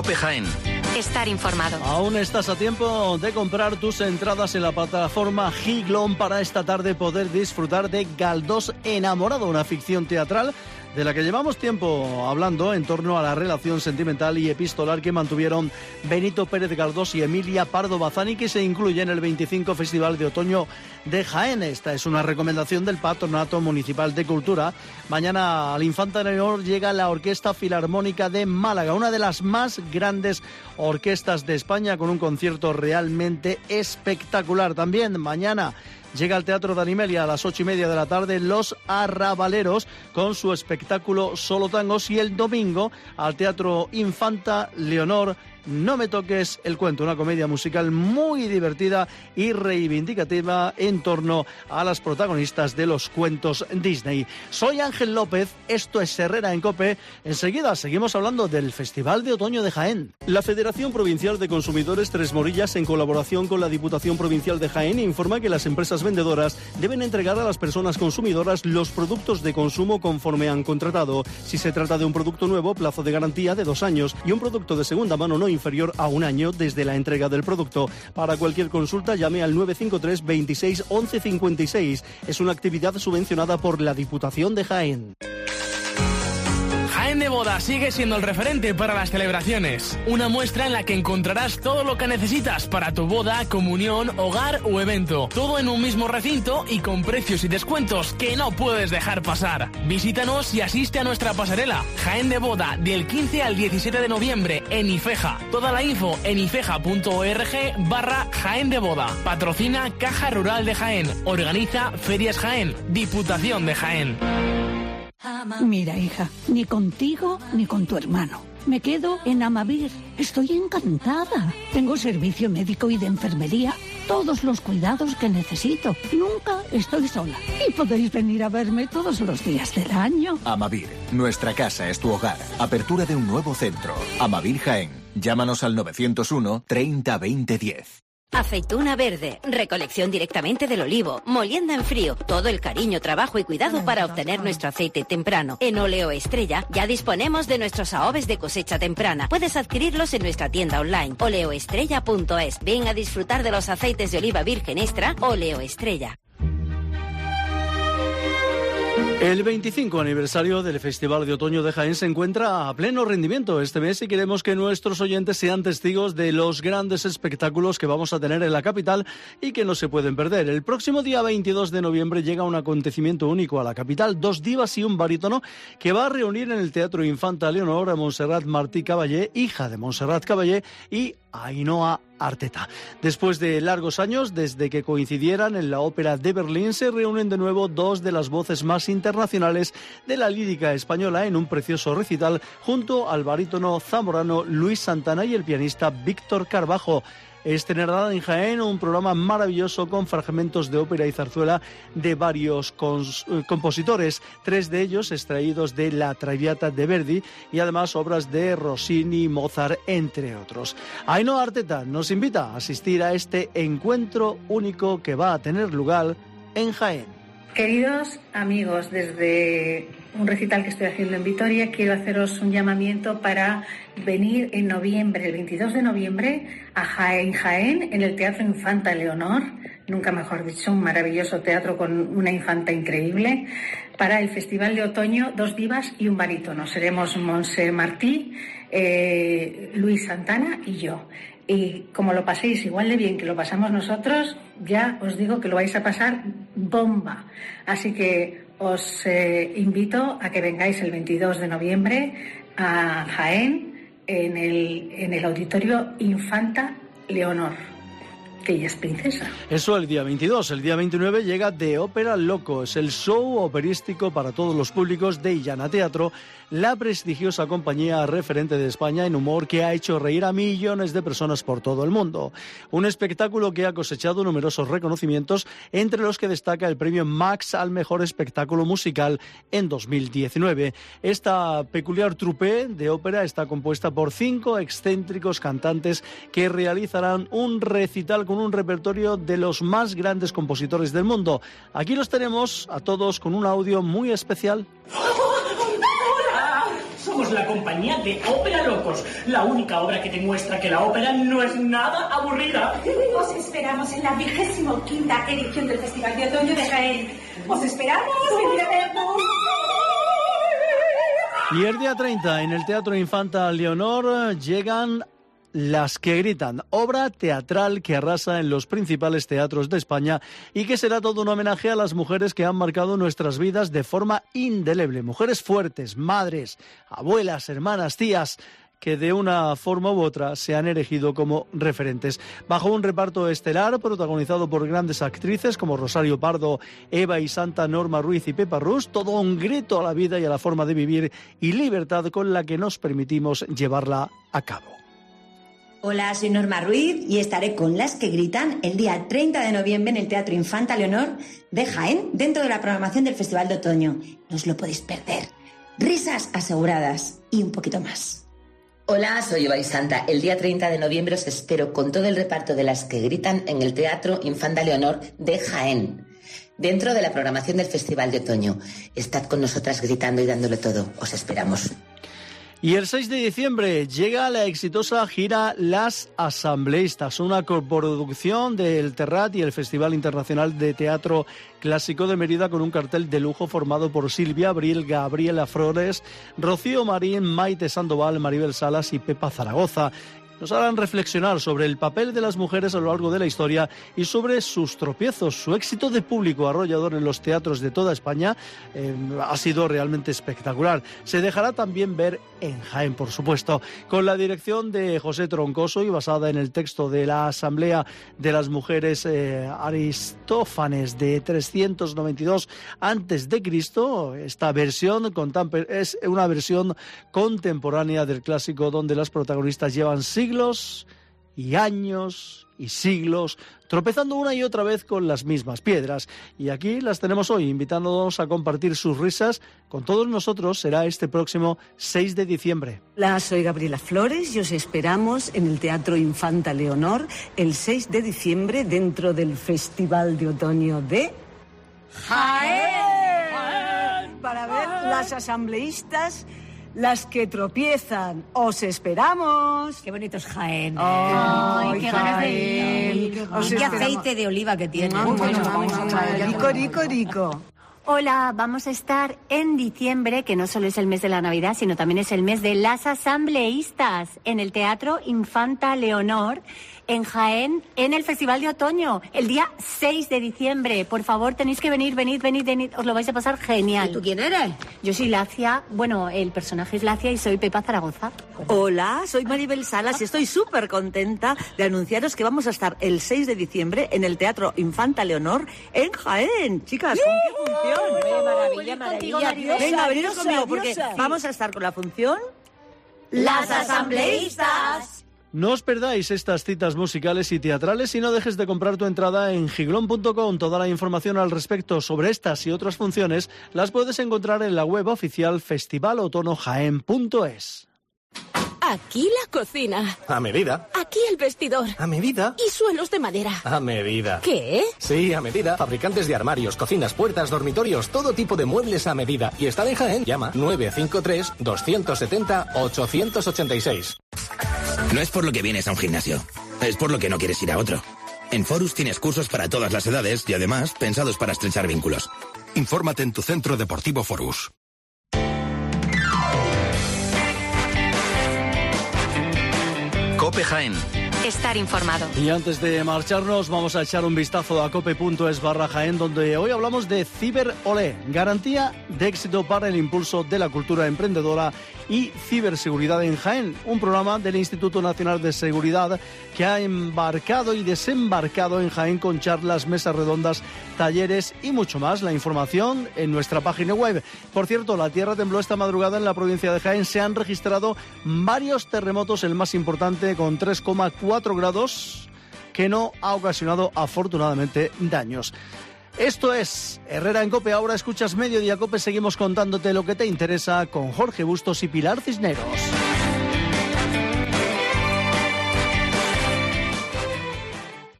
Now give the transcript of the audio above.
COPE Jaén. Estar informado. Aún estás a tiempo de comprar tus entradas en la plataforma Giglón para esta tarde poder disfrutar de Galdós enamorado, una ficción teatral de la que llevamos tiempo hablando en torno a la relación sentimental y epistolar que mantuvieron Benito Pérez Galdós y Emilia Pardo Bazán, y que se incluye en el 25 Festival de Otoño de Jaén. Esta es una recomendación del Patronato Municipal de Cultura. Mañana al Infanta Leonor llega la Orquesta Filarmónica de Málaga, una de las más grandes orquestas de España, con un concierto realmente espectacular. También mañana llega al Teatro de Animelia a las 8:30 de la tarde Los Arrabaleros con su espectáculo Solo Tangos, y el domingo al Teatro Infanta Leonor No me toques el cuento, una comedia musical muy divertida y reivindicativa en torno a las protagonistas de los cuentos Disney. Soy Ángel López, esto es Herrera en COPE. Enseguida seguimos hablando del Festival de Otoño de Jaén. La Federación Provincial de Consumidores Tres Morillas, en colaboración con la Diputación Provincial de Jaén, informa que las empresas vendedoras deben entregar a las personas consumidoras los productos de consumo conforme han contratado. Si se trata de un producto nuevo, plazo de garantía de 2 años, y un producto de segunda mano no inferior a 1 año desde la entrega del producto. Para cualquier consulta llame al 953 26 11 56. Es una actividad subvencionada por la Diputación de Jaén. Jaén de Boda sigue siendo el referente para las celebraciones. Una muestra en la que encontrarás todo lo que necesitas para tu boda, comunión, hogar o evento. Todo en un mismo recinto y con precios y descuentos que no puedes dejar pasar. Visítanos y asiste a nuestra pasarela. Jaén de Boda, del 15 al 17 de noviembre en Ifeja. Toda la info en ifeja.org/Jaén de Boda. Patrocina Caja Rural de Jaén. Organiza Ferias Jaén. Diputación de Jaén. Mira, hija, ni contigo ni con tu hermano. Me quedo en Amavir. Estoy encantada. Tengo servicio médico y de enfermería, todos los cuidados que necesito. Nunca estoy sola. Y podéis venir a verme todos los días del año. Amavir, nuestra casa es tu hogar. Apertura de un nuevo centro. Amavir Jaén. Llámanos al 901 30 20 10. Aceituna verde, recolección directamente del olivo, molienda en frío, todo el cariño, trabajo y cuidado para obtener nuestro aceite temprano. En Oleo Estrella ya disponemos de nuestros AOVES de cosecha temprana. Puedes adquirirlos en nuestra tienda online, oleoestrella.es. Ven a disfrutar de los aceites de oliva virgen extra Oleo Estrella. El 25 aniversario del Festival de Otoño de Jaén se encuentra a pleno rendimiento este mes, y queremos que nuestros oyentes sean testigos de los grandes espectáculos que vamos a tener en la capital y que no se pueden perder. El próximo día 22 de noviembre llega un acontecimiento único a la capital: 2 divas y un barítono, que va a reunir en el Teatro Infanta Leonor a Montserrat Martí Caballé, hija de Montserrat Caballé, y Ainhoa Arteta. Después de largos años, desde que coincidieran en la Ópera de Berlín, se reúnen de nuevo 2 de las voces más internacionales de la lírica española en un precioso recital junto al barítono zamorano Luis Santana y el pianista Víctor Carbajo. Estrenará en Jaén un programa maravilloso con fragmentos de ópera y zarzuela de varios compositores, 3 de ellos extraídos de La Traviata de Verdi, y además obras de Rossini, Mozart, entre otros. Ainhoa Arteta nos invita a asistir a este encuentro único que va a tener lugar en Jaén. Queridos amigos, desde un recital que estoy haciendo en Vitoria, quiero haceros un llamamiento para venir en noviembre, el 22 de noviembre, a Jaén, en el Teatro Infanta Leonor, nunca mejor dicho, un maravilloso teatro con una infanta increíble, para el Festival de Otoño, 2 divas y un barítono. Seremos Montse Martí, Luis Santana y yo. Y como lo paséis igual de bien que lo pasamos nosotros, ya os digo que lo vais a pasar bomba. Así que os invito a que vengáis el 22 de noviembre a Jaén en el Auditorio Infanta Leonor, que ella es princesa. Eso el día 22. El día 29 llega The Opera Loco. Es el show operístico para todos los públicos de Illana Teatro, la prestigiosa compañía referente de España en humor que ha hecho reír a millones de personas por todo el mundo. Un espectáculo que ha cosechado numerosos reconocimientos, entre los que destaca el premio Max al mejor espectáculo musical en 2019. Esta peculiar troupe de ópera está compuesta por 5 excéntricos cantantes que realizarán un recital con un repertorio de los más grandes compositores del mundo. Aquí los tenemos a todos con un audio muy especial. Hola, somos Somos la compañía de Ópera Locos, la única obra que demuestra que la ópera no es nada aburrida. Os esperamos en la 25ª edición del Festival de Otoño de Jaén. Os esperamos, venid a vernos. Y el día 30 en el Teatro Infanta Leonor llegan Las que gritan, obra teatral que arrasa en los principales teatros de España y que será todo un homenaje a las mujeres que han marcado nuestras vidas de forma indeleble. Mujeres fuertes, madres, abuelas, hermanas, tías, que de una forma u otra se han erigido como referentes. Bajo un reparto estelar protagonizado por grandes actrices como Rosario Pardo, Eva y Santa, Norma Ruiz y Pepa Rus, todo un grito a la vida y a la forma de vivir y libertad con la que nos permitimos llevarla a cabo. Hola, soy Norma Ruiz y estaré con Las que gritan el día 30 de noviembre en el Teatro Infanta Leonor de Jaén, dentro de la programación del Festival de Otoño. No os lo podéis perder. Risas aseguradas y un poquito más. Hola, soy Eva y Santa. El día 30 de noviembre os espero con todo el reparto de Las que gritan en el Teatro Infanta Leonor de Jaén, dentro de la programación del Festival de Otoño. Estad con nosotras gritando y dándolo todo. Os esperamos. Y el 6 de diciembre llega la exitosa gira Las Asambleístas, una coproducción del Terrat y el Festival Internacional de Teatro Clásico de Mérida, con un cartel de lujo formado por Silvia Abril, Gabriela Flores, Rocío Marín, Maite Sandoval, Maribel Salas y Pepa Zaragoza. Nos harán reflexionar sobre el papel de las mujeres a lo largo de la historia y sobre sus tropiezos. Su éxito de público arrollador en los teatros de toda España ha sido realmente espectacular. Se dejará también ver en Jaén, por supuesto, con la dirección de José Troncoso y basada en el texto de la Asamblea de las Mujeres Aristófanes de 392 a.C. Esta versión es una versión contemporánea del clásico, donde las protagonistas llevan siglos y años y siglos tropezando una y otra vez con las mismas piedras. Y aquí las tenemos hoy, invitándonos a compartir sus risas con todos nosotros. Será este próximo 6 de diciembre. Hola, soy Gabriela Flores y os esperamos en el Teatro Infanta Leonor el 6 de diciembre dentro del Festival de Otoño de Jaén. Para ver las asambleístas, las que tropiezan. ¡Os esperamos! ¡Qué bonito es Jaén! ¡Ay, qué ganas de ir! ¡Y qué aceite de oliva que tiene! Rico, rico, rico. Hola, vamos a estar en diciembre, que no solo es el mes de la Navidad, sino también es el mes de las asambleístas, en el Teatro Infanta Leonor, en Jaén, en el Festival de Otoño, el día 6 de diciembre. Por favor, tenéis que venid, os lo vais a pasar genial. ¿Y tú quién eres? Yo soy Lacia, bueno, el personaje es Lacia y soy Pepa Zaragoza. Hola, soy Maribel Salas y estoy súper contenta de anunciaros que vamos a estar el 6 de diciembre en el Teatro Infanta Leonor en Jaén. Chicas, ¿con qué función? Maravilla. Venga, veniros conmigo porque vamos a estar con la función Las Asambleístas. No os perdáis estas citas musicales y teatrales y no dejes de comprar tu entrada en giglón.com. Toda la información al respecto sobre estas y otras funciones las puedes encontrar en la web oficial festivalotonojaen.es. Aquí la cocina. A medida. Aquí el vestidor. A medida. Y suelos de madera. A medida. ¿Qué? Sí, a medida. Fabricantes de armarios, cocinas, puertas, dormitorios, todo tipo de muebles a medida. Y está en Jaén. Llama 953-270-886. No es por lo que vienes a un gimnasio, es por lo que no quieres ir a otro. En Forus tienes cursos para todas las edades y además pensados para estrechar vínculos. Infórmate en tu centro deportivo Forus. COPE Jaén. Estar informado. Y antes de marcharnos vamos a echar un vistazo a cope.es/Jaén, donde hoy hablamos de CiberOle, garantía de éxito para el impulso de la cultura emprendedora y ciberseguridad en Jaén, un programa del Instituto Nacional de Seguridad que ha embarcado y desembarcado en Jaén con charlas, mesas redondas, talleres y mucho más. La información en nuestra página web. Por cierto, la tierra tembló esta madrugada en la provincia de Jaén. Se han registrado varios terremotos, el más importante con 3,4 grados, que no ha ocasionado afortunadamente daños. Esto es Herrera en COPE. Ahora escuchas Mediodía COPE. Seguimos contándote lo que te interesa con Jorge Bustos y Pilar Cisneros.